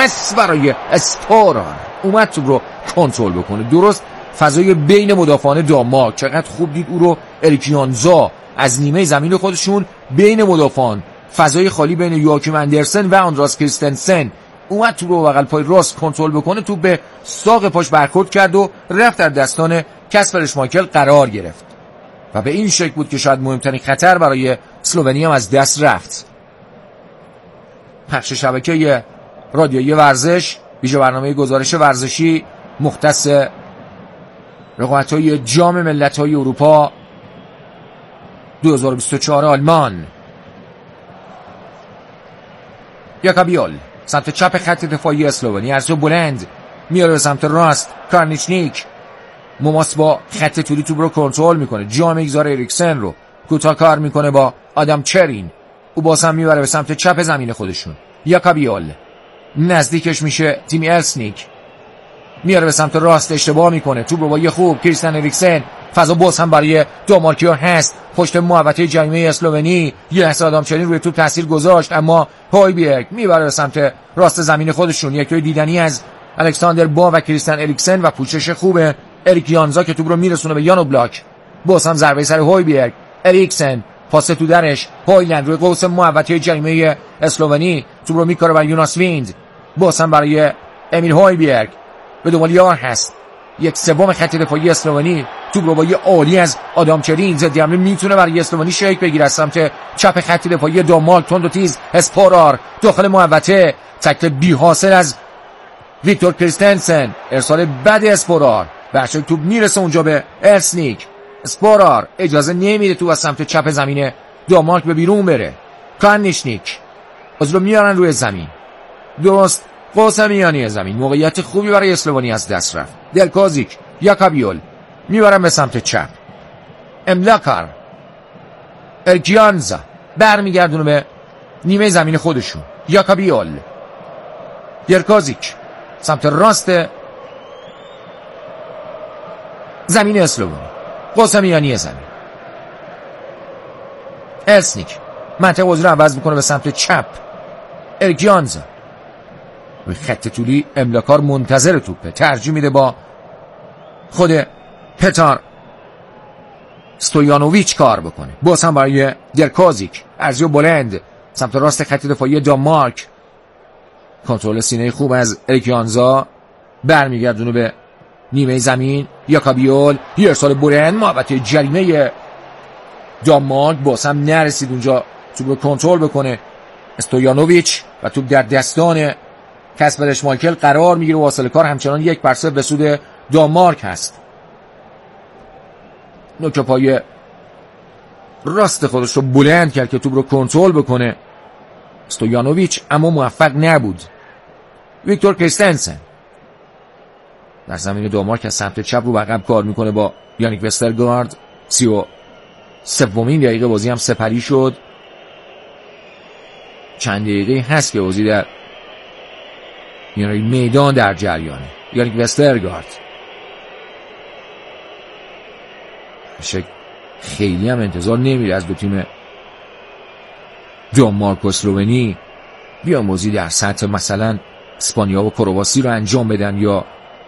هست برای اسپورار. اومد توپ رو کنترل بکنه. درست فضای بین مدافعان دانمارک، چقدر خوب دید او رو اریک یانزا از نیمه زمین خودشون بین مدافعان، فضای خالی بین یواکیم اندرسن و آندراس کریستنسن، اومد توپ رو بغل پای راست کنترل بکنه. توپ به ساق پاش برخورد کرد و رفت در دستان کاسپر اشمایکل قرار گرفت و به این شکل بود که شاید مهمترین خطر برای اسلوونی هم از دست رفت. پخش شبکه رادیویی ورزش، ویژه برنامه گزارش ورزشی مختص رقابت‌های جام ملت‌های اروپا 2024 آلمان. یاکابیول سمت چپ خط دفاعی اسلوونی، ارزو بلند میاره به سمت راست. کارنیچنیک مماس با خط طولی توپ رو کنترل میکنه، جا میگذاره اریکسن رو، کوتاه کار میکنه با آدم چرین، او باز هم میبره به سمت چپ زمین خودشون. یاکابیول نزدیکش میشه، تیمی السنیک میاره به سمت راست، اشتباه میکنه، توپ رو با یه خوب کریستن اریکسن، فضا باز هم برای دانمارکیا هست پشت محوطه جریمه اسلوونی. یه لحظه آدم چرین روی توپ تاثیر گذاشت، اما هویبjerg میبره به سمت راست زمین خودشون. یک دیدنی از الکساندر با و کریستن اریکسن و پوشش خوبه اریک یانزا که توپ رو میرسونه به یانو بلاک. باز هم ضربه سر هویبjerg، اریکسن پاس تو درش، هویلند روی قوس محوطه جریمه اسلوونی توپ رو میکاره برای یوناس ویند، باز هم برای امیل هویبjerg به دنبال یار هست. یک سوم خط دفاعی اسلوونی توپ رو با یه عالی از آدم چرین ضد حمله میتونه برای اسلوونی شیک بگیره از سمت چپ خط دفاعی دانمارک. تند و تیز اسپورار داخل محوطه، تکل بی حاصل از ویکتور کریستنسن، ارسال بد اسپورار، بچه توپ میرسه اونجا به السنیک. اسپورار اجازه نمیده تو از سمت چپ زمین دانمارک به بیرون بره. کارنیچنیک از رو میارن روی زمین، درست قوس میانی زمین، موقعیت خوبی برای اسلوونی از دست رفت. دلکازیک، یاکابیول میبرن به سمت چپ، املاکار، ارگیانزا برمیگردونه به نیمه زمین خودشون. یاکابیول، دلکازیک سمت راست زمین اسلوونی، قوس میانی زمین. السنیک منطقه بازی رو عوض میکنه به سمت چپ، ارگیانزا به خط طولی، املاکار منتظر توپه، ترجیح میده با خود پتار ستویانوویچ کار بکنه. باز هم برای درکازیک، ارزیو بلند سمت راست خط دفاعی دانمارک، کنترل سینه خوب از اریک یانزا، برمیگردونه به نیمه زمین. یاکابیول، یه ارسال بلند محوطه جریمه دانمارک، باز هم نرسید اونجا توپ رو کنترل بکنه استویانوویچ و توپ در دستان کاسپر اشمایکل قرار میگیره. واصل کار همچنان 1-0 به سود دانمارک هست. نوک پای راست خودش رو بلند کرد که توپ رو کنترل بکنه استویانوویچ، اما موفق نبود. ویکتور کریستنسن در زمین دانمارک از سمت چپ رو عقب کار میکنه با یانیک وسترگارد. 33مین دقیقه بازی هم سپری شد. چند دقیقه هست که بازی در یعنی میدان در جریانه. یانیک وسترگارد خیلی هم انتظار نمیره از دو تیم دانمارک و اسلوونی بیان بازی در سطح مثلا اسپانیا و کرواسی رو انجام بدن، یا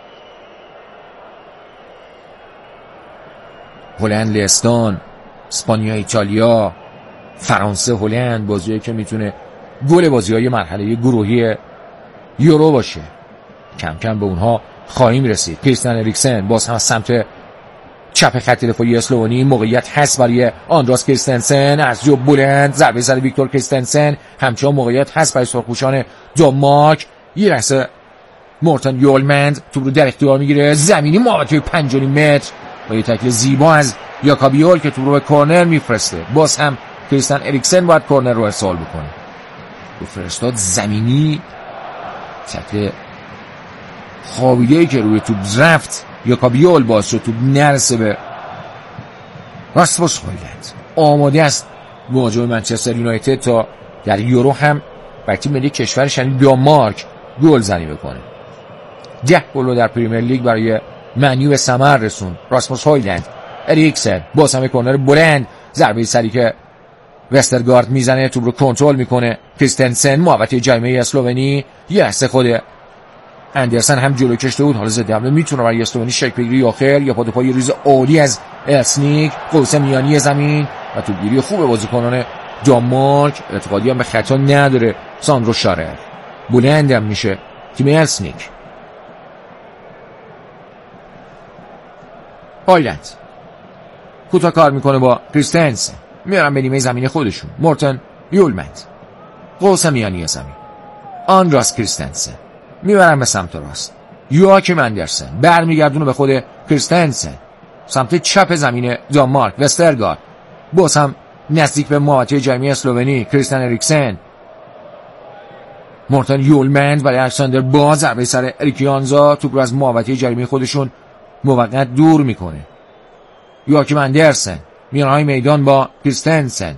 هلند لهستان، اسپانیا ایتالیا، فرانسه هلند، بازیایی که میتونه گل بازی‌های مرحله گروهی یورو باشه. کم کم به اونها خواهیم رسید. کریستن اریکسن باز هم سمت چپ خط دفاعی اسلوونی، موقعیت هست برای آندراس کریستنسن، از جو بلند ضربه سر ویکتور کریستنسن، همچنان موقعیت هست برای سرخپوشان دانمارک. یه لحظه مورتن یولمند توپ رو در اختیار میگیره، زمینی محوطه 5.5 متر با یه تکل زیبا از یاکابیول که توپ رو به کورنر میفرسته. باز هم کریستن اریکسن باید کورنر رو ارسال بکنه، تو فرستاد زمینی، تکل خوابیده‌ای که روی توپ رفت یاکابیول باعث شد توپ نرسه به راسموس هویلند. آماده است مهاجم منچستر یونایتد تا در یورو هم بر تیم ملی کشورش یعنی دانمارک گل زنی بکنه. 10 گل در پریمیر لیگ برای منیو به ثمر رسون راسموس هویلند. اریکسن باز هم کورنر بلند، ضربه سری که وسترگارد میزنه، توپ رو کنترل میکنه. کریستنسن محوطه جریمه اسلوونی، یه لحظه خود اندرسن هم جلو کشته بود. حالا ضد حمله میتونه برای اسلوونی شکل بگیره. آخر یا پای ریز عالی از السنیک، قوس میانی زمین و توپگیری خوب بازیکنان دانمارک. اعتقادی هم به خطا نداره ساندرو شارر. بلند هم میشه تیم السنیک. آیلند کوتاه کار میکنه با کریستنسن، میارن به نیمه زمین خودشون. مورتن یولمند، قوس میانی زمین. آندراس کریستنسن میبرن به سمت راست. یواکیم اندرسن برمیگردونه به خود کریستنسن سمت چپ زمین دانمارک. وسترگارد باز هم نزدیک به محوطه جریمه اسلوونی. کریستین اریکسن، مورتن یولمند ولی الکساندر با ضربه سر اریک یانزا توپ رو از محوطه جریمه خودشون موقت دور میکنه. یواکیم اندرسن میانهای میدان با کریستنسن.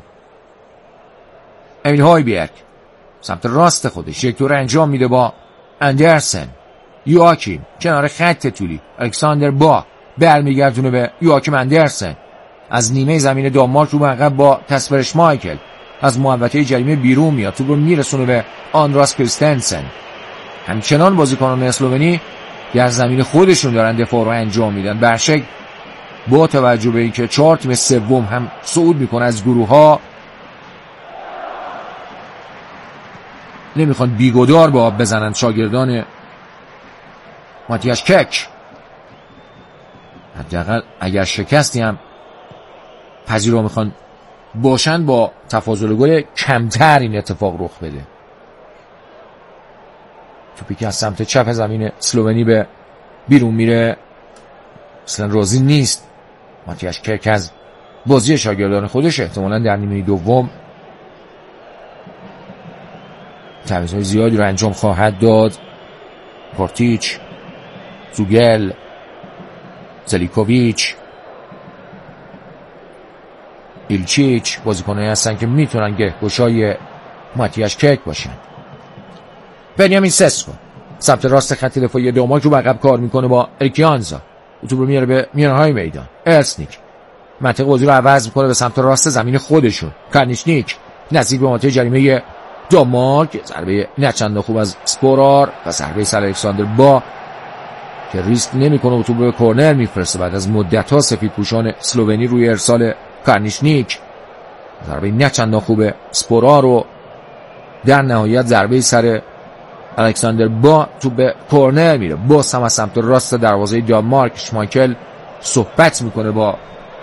امیل هایبیرگ سمت راست خودش یک دور انجام میده با اندرسن. یواکیم کنار خط طولی. الکساندر با برمیگردونه به یواکیم اندرسن از نیمه زمین دانمارک رو عقب با کاسپر شمایکل از محوطه جریمه بیرون میاد. توپ رو میرسونه به آندراس کریستنسن. همچنان بازیکنان اسلوونی در زمین خودشون دارن دفاع رو انجام میدن. برشک با توجه به اینکه 4 تیم سوم هم صعود میکنه از گروه ها، نمیخوان بیگدار به آب بزنن شاگردان ماتیاس کک. حداقل اگر شکستی هم پذیرا میخوان باشن با تفاضل گل کمتر این اتفاق رخ بده. توپی که از سمت چپ زمین اسلوونی به بیرون میره. اصلا راضی نیست ماتیاس کک از بازی شاگردان خودش. احتمالاً در نیمه دوم تعویض‌های زیادی رو انجام خواهد داد. پورتیچ، زوگل، زلیکوویچ، ایلچیچ بازیکنایی هستن که میتونن گهگشای ماتیاس کک باشن. بنیامین سسکو سمت راست خط دفاعی دانمارک رو عقب کار میکنه با اریک یانزا. توپ رو میاره به میانهای میدان. السنیک منطقه بازی رو عوض میکنه به سمت راست زمین خودشون. کارنیچنیک نزدیک به محوطه جریمه دانمارک، ضربه نچندان خوب از سپورار و ضربه سر الکساندر با که ریسک نمیکنه و توپ رو به کورنر میفرسته. بعد از مدت‌ها سفیدپوشان اسلوونی روی ارسال کارنیچنیک، ضربه نچندان خوب سپورار رو در نهایت ضربه سر الکساندر با توپ به کورنر میره. باز هم از سمت راست دروازه دانمارک شمایکل صحبت میکنه با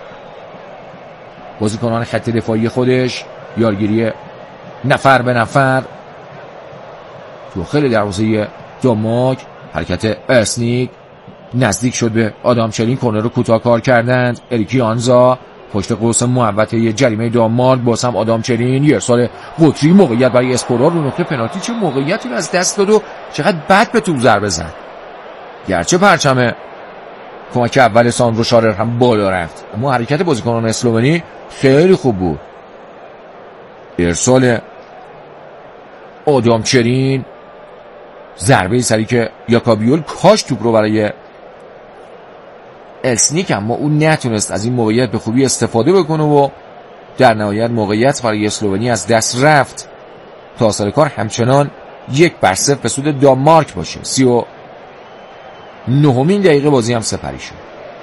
بازیکنان خط دفاعی خودش. یارگیری نفر به نفر تو خیلی دروازه دانمارک. حرکت السنیک نزدیک شد به آدام چلین. کورنر رو کوتاه کار کردند. اریک یانزا پشت قوس محوطه جریمه دانمارک. باز هم آدام چلین. یه ارسال قطری موقعیت برای اسپورار رو نقطه پنالتی. چه موقعیتی از دست داد و چقدر بد به توپ ضربه زد. گرچه پرچم کمک اول ساندرو شارر هم بالا رفت، اما حرکت بازیکنان اسلوونی خیلی خوب بود. ارسال آدام چلین، ضربه سری که یاکابیول کاش توپ رو برای السنیک، اما اون نتونست از این موقعیت به خوبی استفاده بکنه و در نهایت موقعیت برای اسلوونی از دست رفت. تا آخر کار همچنان 1-0 به سود دانمارک باشه. 39مین دقیقه بازی هم سپری شد.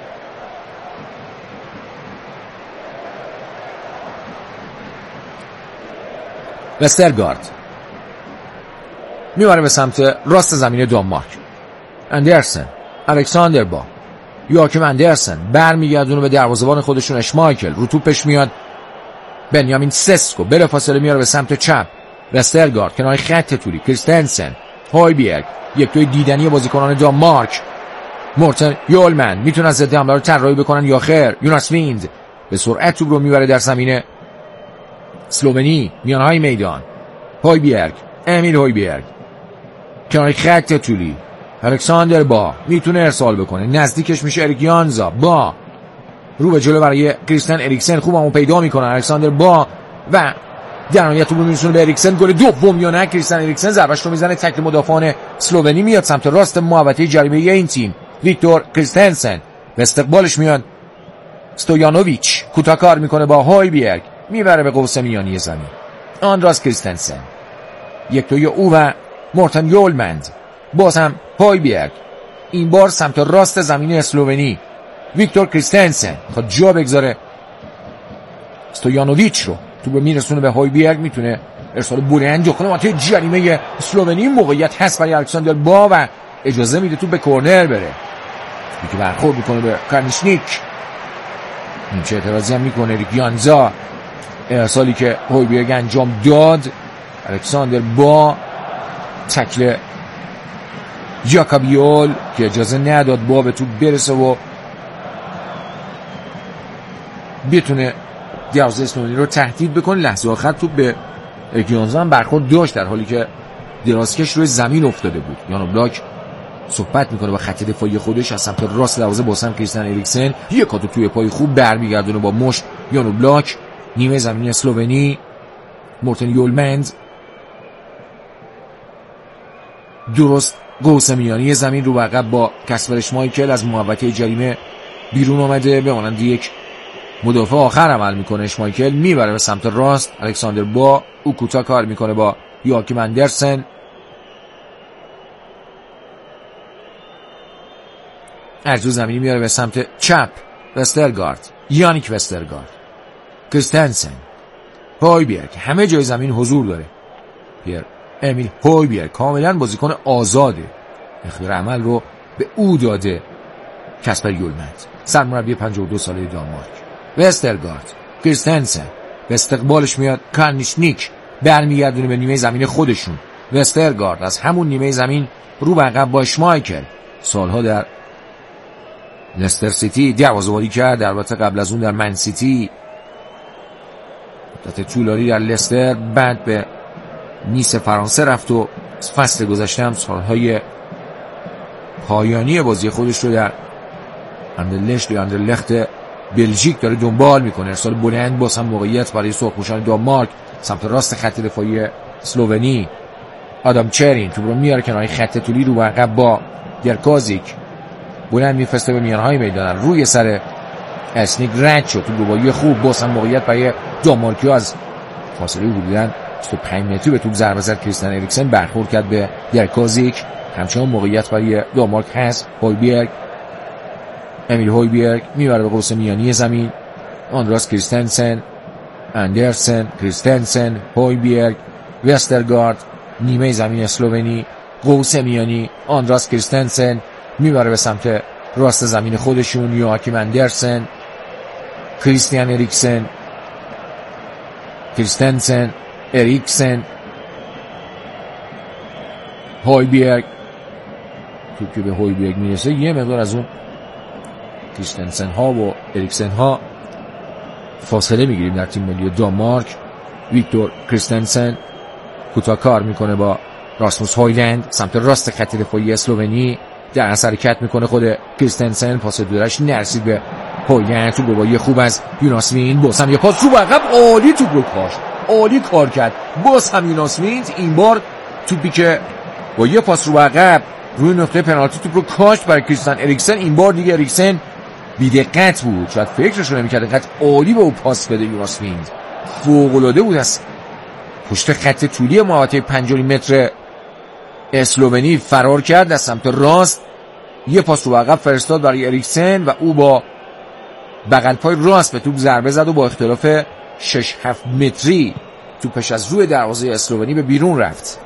وسترگارد میبره به سمت راست زمین دانمارک. اندرسن، الکساندر با یواکیم اندرسن برمیگردونه به دروازه‌بان خودشون اشمایکل. رو توپش میاد بنیامین سسکو، بلافاصله میاره به سمت چپ. وسترگارد کنار خط طولی. کریستنسن، هایبیرگ، یک توی دیدنی بازیکنان دانمارک. مورتن یولمند میتونه از ضد حمله رو طراحی بکنن یا خیر. یوناس ویند به سرعت توپ رو میبره در زمین اسلوونی. میانهای میدان هایبیرگ، امیل هایبیرگ کنار خط طولی. الکساندر با میتونه ارسال بکنه، نزدیکش میشه اریک یانزا. با رو به جلو برای کریستین اریکسن، خوب همون پیدا میکنه الکساندر با و در نهایت توپ رو میرسونه به اریکسن. گل دوم یا نه کریستین اریکسن ضربه‌اش رو میزنه تکل مدافعان اسلوونی. میاد سمت راست محوطه جریمه این تیم. ویکتور کریستنسن به استقبالش میاد. ستویانوویچ کوتاه کار میکنه با هایبیرگ. میبره به قوس میانی زمین. آندراس کریستنسن، یک توی او و مورتن یولمند. باز هم هویبjerg، این بار سمت راست زمین اسلوونی. ویکتور کریستنسن خود جا بگذاره ستویانوویچ رو، تو به میرسونه به هویبjerg، میتونه ارسال بلند کنه منطقه جریمه اسلوونی. موقعیت هست برای الکساندر با و اجازه میده تو به کرنر بره که برخورد میکنه به کارنیشنیک. این چه اعتراضی هم میکنه اریک یانزا. ارسالی که هویبjerg انجام داد، الکساندر با تکل یاکابیول که اجازه نداد با به توپ برسه و بتونه دروازه اسلوونی رو تهدید بکنه. لحظه آخر توپ به اریک یانزا هم برخورد داشت در حالی که درازکش روی زمین افتاده بود. یان اوبلاک صحبت میکنه با خط دفاعی خودش از سمت راست دروازه. بازم کریستیان اریکسن یک کاتو توی پای خوب برمیگردونه با مشت. یان اوبلاک نیمه زمین اسلوونی. مورتن یولمند درست قوس میانی زمین رو عقب با کسپر اشمایکل از محوطه جریمه بیرون آمده. به مانند یک مدافع آخر عمل میکنه. اشمایکل میبره به سمت راست. الکساندر با او کوتاه کار میکنه با یواکیم اندرسن. ارزو زمینی میاره به سمت چپ. وسترگارد، یانیک وسترگارد، کریستنسن، هویبjerg، همه جای زمین حضور داره. پیر امیل هویبjerg کاملا بازیکن آزاده. اختیار عمل رو به او داده کسپر یولمند، سرمربی 52 ساله دانمارک. وسترگارد، کریستنسن، به استقبالش میاد کارنیشنیک، برمیگردونه به نیمه زمین خودشون. وسترگارد از همون نیمه زمین رو به عقب با اشمایکل. سالها در لستر سیتی دروازه‌بانی کرد، البته قبل از اون در من سیتی، مدت طولانی در لستر، بعد به نیس فرانسه رفت و فصل گذشته هم سالهای پایانی بازی خودش رو در اندرلشت یا اندرلخت بلژیک داره دنبال میکنه. ارسال بلند باز هم موقعیت برای سرخپوشان دانمارک سمت راست خط دفاعی اسلوونی. آدام چرین تو رو میاره کنار خط طولی رو عقب با درکازیک، بلند میفرسته به میانهای میدان. روی سر اسنیک رد شد. تو گواهی خوب باز هم موقعیت برای دانمارکی از فاصله حدوداً 25 متری به توپ ضربه زد. کریستیان اریکسن برخورد کرد به درکازیک. همچنان موقعیت برای دانمارک هست. هویبjerg، امیل هویبjerg میبره به قوس میانی زمین. آندراس کریستنسن، اندرسن، کریستنسن، هویبjerg، وسترگارد، نیمه زمین اسلوونی، قوس میانی. آندراس کریستنسن میبره به سمت راست زمین خودشون. یواکیم اندرسن، کریستیان اریکسن، کریستنسن، اریکسن، هویبjerg. توپ که به هویبjerg میرسه یه مقدار از اون کریستنسن ها و اریکسن ها فاصله میگیریم در تیم ملی دانمارک. ویکتور کریستنسن کوتاه کار میکنه با راسموس هویلند سمت راست خط دفاعی اسلوونی. در اثر حرکت میکنه خود کریستنسن، پاس دورش نرسید به هویلند. تو گواهی خوب از یوناس ویند، باز هم یه پاس رو عقب، عالی توپ رو کاشت، عالی کار کرد. باز هم یوناس ویند این بار توپی که با یه پاس رو عقب روی نقطه پنالتی توپ رو کاشت برای کریستیان اریکسن. این بار دیگه اریکسن بی‌دقت بود، شاید فکرش رو نمی‌کرد دقت عالی به او پاس بده. یوناس ویند فوق‌العاده بود، از پشت خط طولی محوطه 5 متر اسلوونی فرار کرد از سمت راست، یه پاس رو عقب فرستاد برای اریکسن و او با بغل پای راست به توپ ضربه زد و با اختلاف 6-7 متری توپش از روی دروازه اسلوونی به بیرون رفت.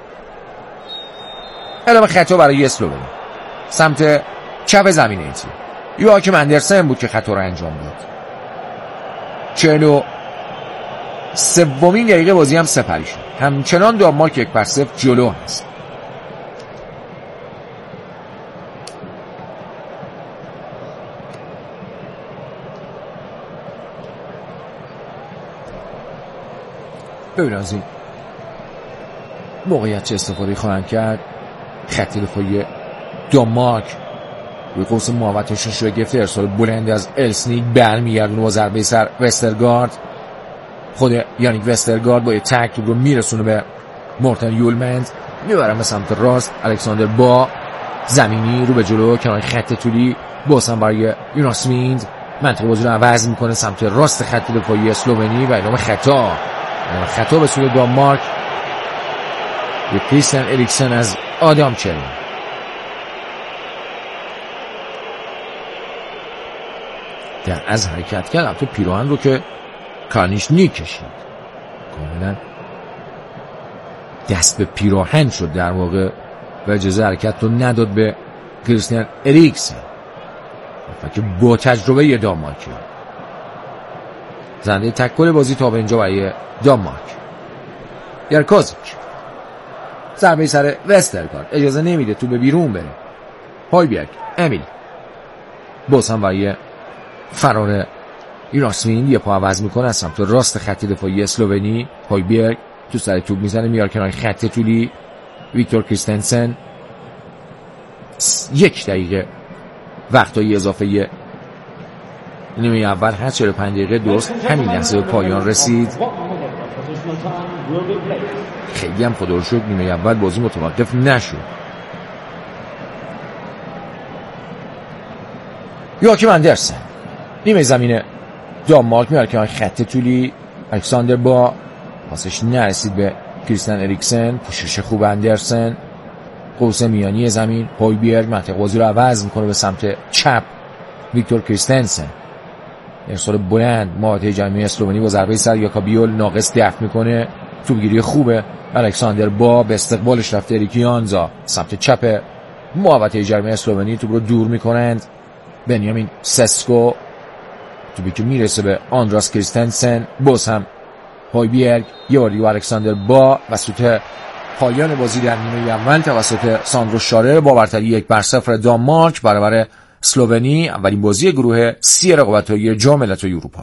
اعلام خطا برای اسلوونی سمت چپ زمین تیم. یواکیم اندرسن بود که خطا رو انجام داد. 43 دقیقه بازی هم سپری شد. همچنان دانمارک 1-0 جلو هست. ببین از این موقعیت چه استفاده خواهند کرد. خط دفاعی دانمارک روی قوس محوطه‌شون شگفت، ارسال بلند از السنیک برمیگردونه با ضربه سر وسترگارد. خود یانیک وسترگارد با یه تک توپ رو میرسونه به مورتن یولمند، میبرن به سمت راست. الکساندر با زمینی رو به جلو کنار خط طولی، باز هم برای یوناس ویند. منطقه بازی رو عوض میکنه سمت راست خط دفاعی اسلوونی و اعلام خطا به سوی دانمارک به کریستین اریکسن از آدام چرین. در از حرکت کرد البته پیراهن رو که کارنیش نیک کشید، کاملا دست به پیراهن شد در واقع و اجازه حرکت رو نداد به کریستین اریکسن که با تجربه دانمارکی زنده تکل بازی تا به اینجا برای دانمارک. یرکوزیچ ضربه سر وسترگارد اجازه نمیده تو به بیرون بره. هویبjerg امیل باز هم برای فرار ایراسمین یه پا عوض میکنه از سمت راست خط دفاعی اسلوونی. هویبjerg تو سر توپ میزنه میار کنار خط طولی ویکتور کریستنسن. 1 دقیقه وقتای اضافه نیمه اول هست. 45 دقیقه درست همین لحظه به پایان رسید. خیلی هم خدا رو شکر نیمه اول بازی متوقف نشد. یواکیم اندرسن نیمه زمین دانمارک میاره که خط طولی. الکساندر با پاسش نرسید به کریستین اریکسن. پوشش خوب اندرسن. قوس میانی زمین. هویبjerg منطقه بازی رو عوض میکنه به سمت چپ. ویکتور کریستنسن ارسال بلند محوطه جریمه اسلوونی با ضربه سر یاکابیول ناقص دفع میکنه. توپگیری خوبه. الکساندر با به استقبالش رفته. اریک یانزا سمت چپ محوطه جریمه اسلوونی توپ رو دور میکنند. بنیامین سسکو توپی که میرسه به آندراس کریستنسن. باز هم هویبjerg یه بار دیگه الکساندر با وسط پایان بازی در نیمه اول توسط ساندرو شارر با برتری 1-0 دانمارک برابر اسلوونی اولین بازی گروه سی رقابت‌های جام ملت‌های اروپا.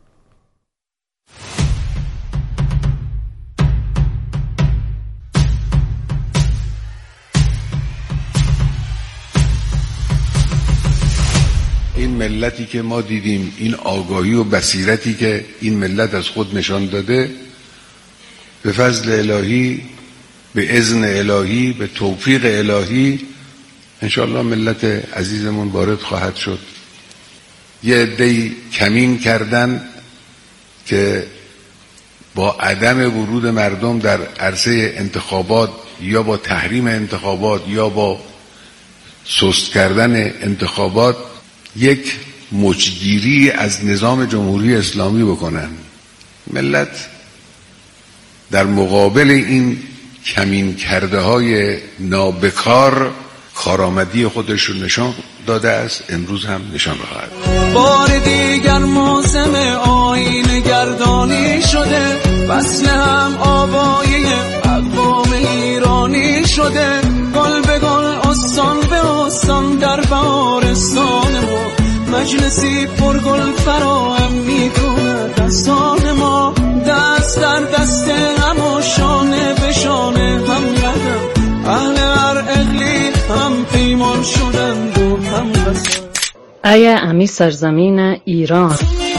این ملتی که ما دیدیم، این آگاهی و بصیرتی که این ملت از خود نشان داده، به فضل الهی، به اذن الهی، به توفیق الهی انشاءالله ملت عزیزمون وارد خواهد شد. یه عده‌ای کمین کردن که با عدم ورود مردم در عرصه انتخابات یا با تحریم انتخابات یا با سست کردن انتخابات یک مچگیری از نظام جمهوری اسلامی بکنن. ملت در مقابل این کمین کرده های نابکار کارآمدی خودش رو نشان داده است، امروز هم نشان خواهد. بار دیگر موسم آیین گردانی شده، فصل هم آوایه اقوام ایرانی شده، گل به گل استان به استان در بهارستان ما، مجلسی پر گل فراهم میکنه دستان ما، دست در دست هم و شانه به شانه هم قدم، اهل هر اقلی هم پیمان شدند و هم قسم. ای امی سرزمین ایران،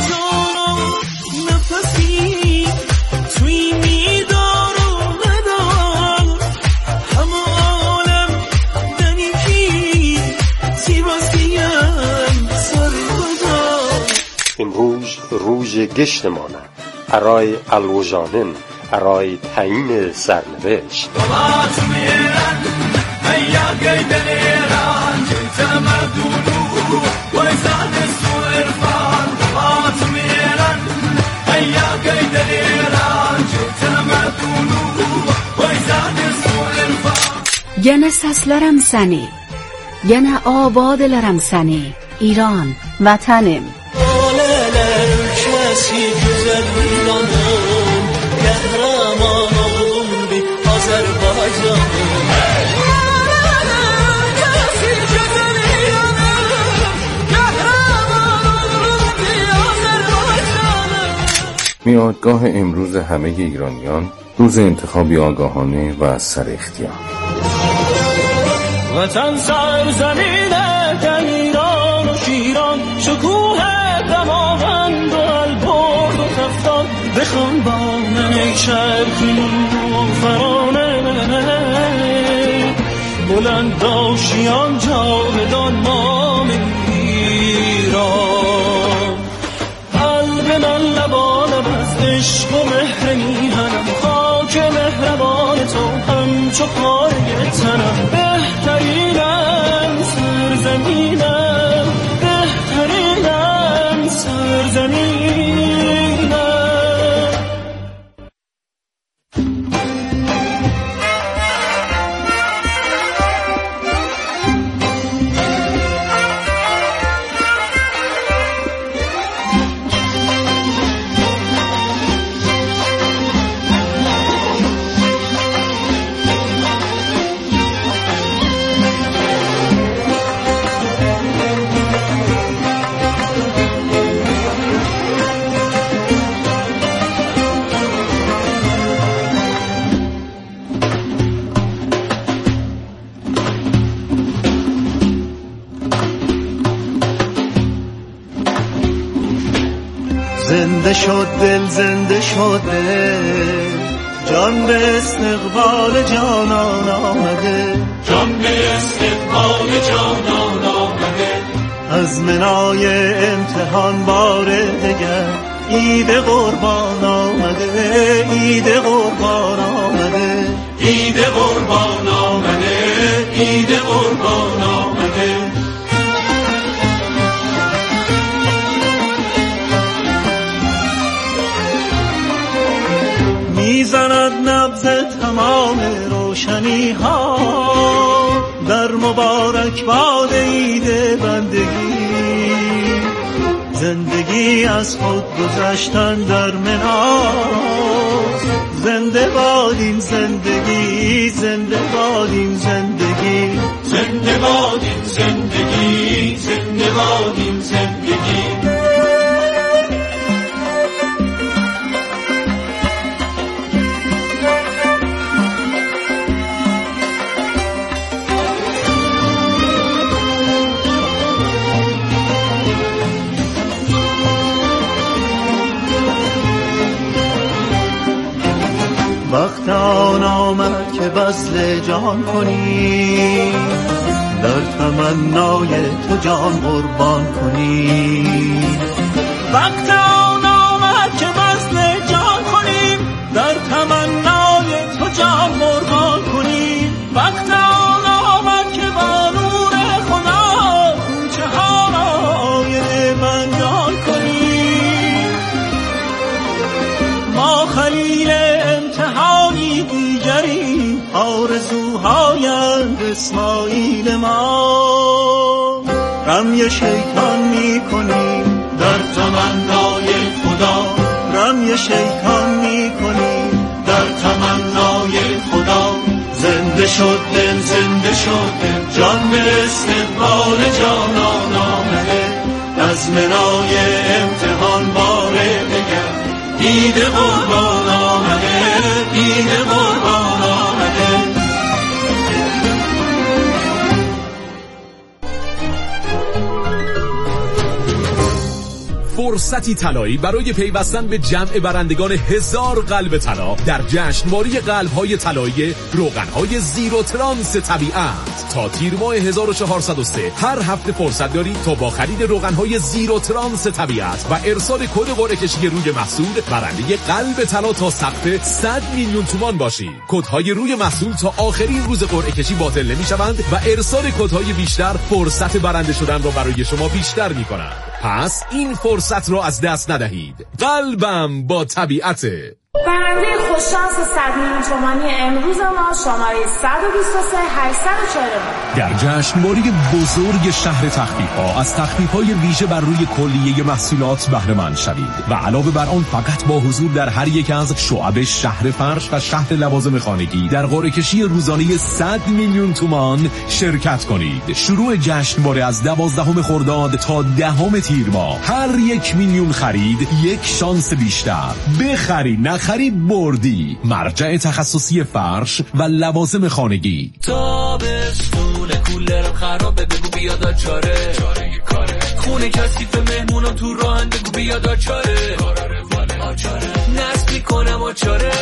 امروز روز گشتمانه ارای الوزانن، ارای تعیین سرنوشت. Gene seslerim seni, gene abadelerim seni, İran, vatanım. Aleler ülkesi güzel İran'ım, kahraman oğlum bir Azerbaycan'ım. Aleler ülkesi güzel İran'ım, kahraman oğlum bir Azerbaycan'ım. میادگاه امروز همه ایرانیان، روز انتخابی آگاهانه و از سر اختیار. وطن سرزمین ایران و شیران، شکوه دماوند و البرد و خفتان، بخوان با من چرخیم و فرانه، بلند داشیان جاودان نام ایران. همچو پای تنم، بهترینم سرزمینم، بهترینم سرزمینم. زنده شد دل، زنده شد دل، جان به استقبال جانان آمده، جان به استقبال جانان آمده. از منای امتحان بار دگر عید قربان آمده، عید قربان آمده، عید قربان آمده، عید قربان آمده. میزند نبض تمام روشنی ها در مبارک باد عید بندگی، زندگی از خود گذشتن در مناست، زنده باد این زندگی، زنده باد این زندگی، زنده باد این زندگی، زنده باد این زندگی. وقت آن آمد که بذل جان کنی، در تمنای تو جان قربان کنی. وقت آن آمد که بذل جان کنیم، در تمنای تو جان قربان کنیم. وقت آن آمد که با نور خدا جهانای بندان کنیم. ما خلیل امتحانی دیگری، آرزوهایند اسماعیل ما. رمی شیطان می کنیم در تمنای خدا، رمی شیطان می کنیم در تمنای خدا. زنده شد دل، زنده شد دل، جان به استقبال جانان آمده، از منای امتحان بار دگر عید قربان آمده، عید قربان آمده. فرصتی طلایی برای پیوستن به جمع برندگان 1000 قلب طلا در جشنواره قلب‌های طلایی روغن‌های زیرو ترانس طبیعت. تا تیر ماه 1403 هر هفته فرصت دارید تا با خرید روغن‌های زیرو ترانس طبیعت و ارسال کد قرعه کشی روی محصول برنده قلب طلا تا سقف 100 میلیون تومان باشید. کدهای روی محصول تا آخرین روز قرعه کشی باطل نمی‌شوند و ارسال کدهای بیشتر فرصت برنده شدن را برای شما بیشتر می‌کنند. پس این فرصت رو از دست ندهید. قلبم با طبیعته. برنده خوششانس 100 میلیون تومانی امروز ما شماره 123 804 در جشنواره بزرگ شهر تخفیف‌ها از تخفیف‌های ویژه بر روی کلیه محصولات بهره مند شوید و علاوه بر آن فقط با حضور در هر یک از شعب شهر فرش و شهر لوازم خانگی در قرعه کشی روزانه 100 میلیون تومان شرکت کنید. شروع جشنواره از 12 خرداد تا 10 تیر ماه. هر 1 میلیون خرید 1 شانس بیشتر. بخرید نخرید بردی. مرجع تخصصی فرش و لوازم خانگی. تابستون کولرم خرابه، بگو بیاد چاره کاره. خونه کثیف مهمونم تو راهن، بگو بیاد چاره نصب میکنم آچاره.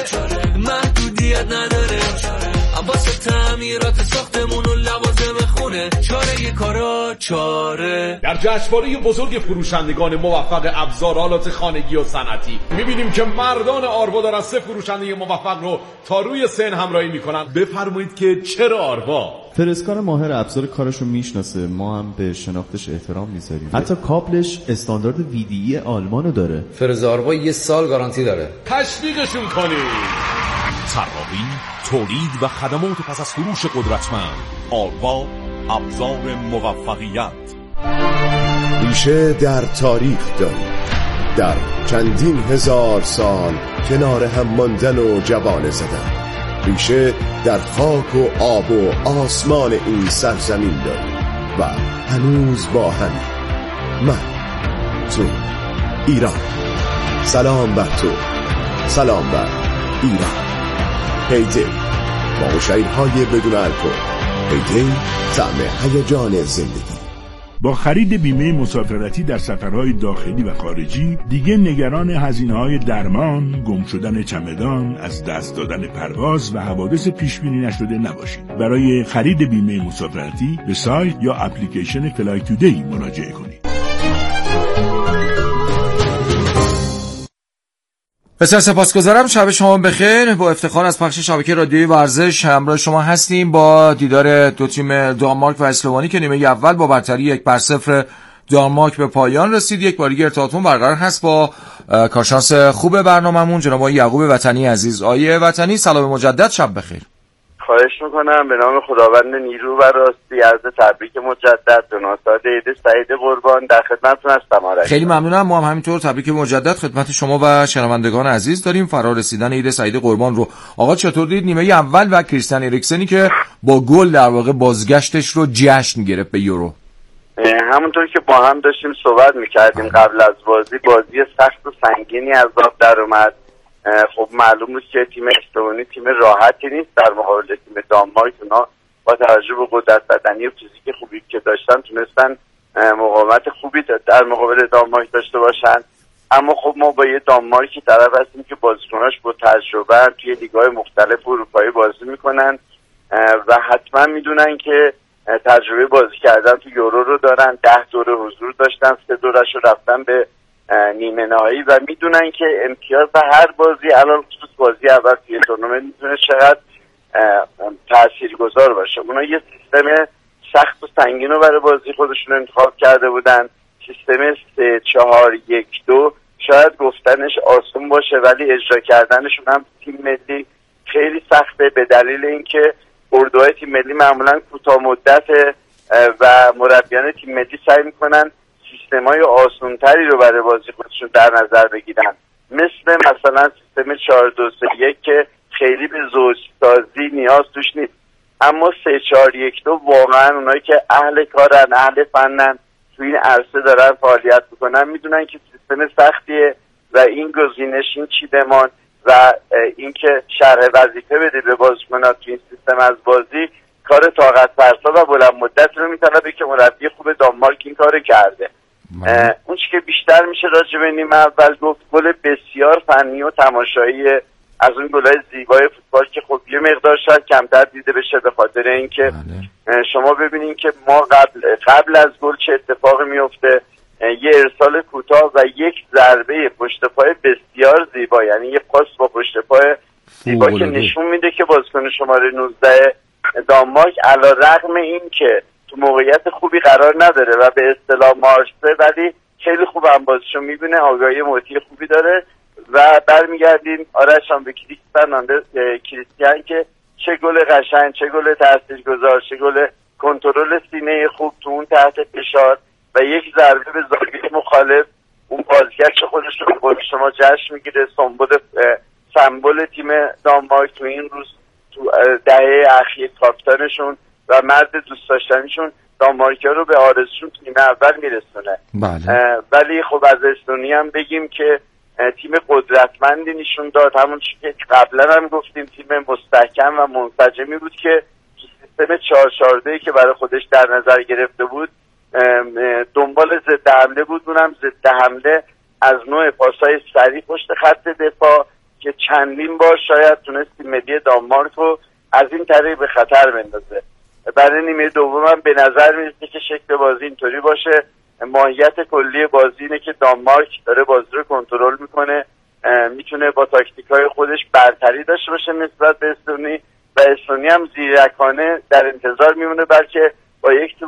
محدودیت نداره واسه تعمیرات ساختمون و لوازم خونه. چاره همه کارا چاره. در جشنواره بزرگ فروشندگان موفق ابزار آلات خانگی و صنعتی می‌بینیم که مردان آروا دارن 3 فروشنده موفق رو تا روی سن همراهی میکنن. بفرمایید که چرا آروا؟ فرسکار ماهر ابزار کارشو میشناسه، ما هم به شناختش احترام میذاریم. حتی کابلش استاندارد VDE آلمانو داره. فرز آروا 1 سال گارانتی داره. تشویقشون کنید. طراحی، تولید و خدمات پس از فروش قدرتمند. آروا، ابزار موفقیت. ریشه در تاریخ داریم، در چندین هزار سال کنار هم ماندن و جوانه زدن. ریشه در خاک و آب و آسمان این سرزمین داریم و هنوز با هم. من، تو، ایران. سلام بر تو، سلام بر ایران. هیدی با شعرهای بدون الکل. هیدی طعم هیجان زندگی. با خرید بیمه مسافرتی در سفرهای داخلی و خارجی دیگه نگران هزینه‌های درمان، گم شدن چمدان، از دست دادن پرواز و حوادث پیش‌بینی نشده نباشید. برای خرید بیمه مسافرتی به سایت یا اپلیکیشن فلای تودی مراجعه کنید. بسیار سپاسگزارم. شب شما بخیر. با افتخار از پخش شبکه رادیویی ورزش همراه شما هستیم با دیدار دو تیم دانمارک و اسلوونی که نیمه اول با برتری 1-0 دانمارک به پایان رسید. یک بار دیگه ارتباطمون برقرار هست با کارشناس خوب برنامه‌مون جناب آقای یعقوب وطنی عزیز. آقای وطنی سلام مجدد، شب بخیر. خواهش میکنم. به نام خداوند نیرو و راستی عرض تبریک مجدد به ناصاد عید سعید قربان در خدمتتون هستم. خیلی ممنونم. ما هم همینطور تبریک مجدد خدمت شما و شنوندگان عزیز داریم. فرا رسیدن عید سعید قربان رو آقا چطور دید نیمه اول و کریستیان اریکسنی که با گل در واقع بازگشتش رو جشن گرفت به یورو؟ همونطور که با هم داشتیم صحبت میکردیم قبل از بازی سخت و سنگینی از آب در اومد. خب معلوم بود که تیم اسلوونی تیم راحتی نیست در مقابل تیم دانمارک. اونا با توجه به قدرت بدنی و فیزیک خوبی که داشتن تونستن مقاومت خوبی در مقابل دانمارک داشته باشن. اما خب ما با یه دانمارکی طرف هستیم که بازیکناش با تجربه توی لیگ‌های مختلف اروپایی بازی میکنن و حتما میدونن که تجربه بازی کردن تو یورو رو دارن. 10 دوره حضور داشتن، 3 دورش رو رفتن به نیمه نهایی و میدونن که امتیاز هر بازی الان خصوص بازی اول توی تورنمنت میتونه چقدر تاثیرگذار باشه. اونا یه سیستم سخت و سنگین رو برای بازی خودشون انتخاب کرده بودن. سیستم 3-4-1-2 شاید گفتنش آسون باشه ولی اجرا کردنشون هم تیم ملی خیلی سخته به دلیل اینکه اردوهای تیم ملی معمولا کوتاه مدته و مربیان تیم ملی سعی میکنن سیستم‌های آسان‌تری رو برای بازی خودشون در نظر بگیرن، مثلا سیستم 4-2-3-1 که خیلی به زوج‌سازی نیاز توش نیست. اما 3-4-1-2 واقعا اونایی که اهل کارن، اهل فنن، تو این عرصه دارن فعالیت میکنن میدونن که سیستم سختیه و این گزینش، این چیدمان و اینکه شرح وظیفه بده به بازیکن‌ها تو این سیستم از بازی کار طاقت فرسا و بلند مدت رو میطلبه که مربی خوب دانمارک این کارو کرده. اون چی که بیشتر میشه راجع به نیمه اول گفت، گل بسیار فنی و تماشایی از اون گلای زیبای فوتبال که خب یه مقدار شاید کمتر دیده بشه به خاطر اینکه شما ببینین که ما قبل از گل چه اتفاقی میفته. یه ارسال کوتاه و یک ضربه پشت پای بسیار زیبا، یعنی یه پاس با پشت پای زیبا که نشون میده که بازیکن شماره 19 دانمارک علیرغم این که تو موقعیت خوبی قرار نداره و به اصطلاح مارسه، ولی خیلی خوب هم بازیشو میبینه، آگاهی موتی خوبی داره. و برمیگردیم آرش هم به کریستیان که چه گل قشنگ، چه گل تاثیرگذار، چه گل کنترل سینه خوب تو اون تحت فشار و یک ضربه به زاویه مخالف. اون بازگشت خودش رو با شما جشن میگیره، سمبل تیم دانمارک تو این روز، تو دهه اخیر کاپیتانشون و مرد دوست داشتنیشون دانمارکیا رو به آرزوشون تو نیمه اول میرسونه. ولی خب از استونی هم بگیم که تیم قدرتمندی نشون داد، همون که قبلا هم گفتیم تیم مستحکم و منسجمی بود که تو سیستم 4-4-2 که برای خودش در نظر گرفته بود دنبال ضد حمله بود. اونم ضد حمله از نوع پاسای سریع پشت خط دفاع که چندین بار شاید تونست تیم ملی دانمارک رو از این طریق به خطر بندازه برای نیمه دومم به نظر میرسه که شکل بازی اینطوری باشه. ماهیت کلی بازی اینه که دانمارک داره بازی رو کنترل میکنه، میتونه با تاکتیکای خودش برتری داشته باشه نسبت به استونی و استونی هم زیرکانه در انتظار میمونه، بلکه با یک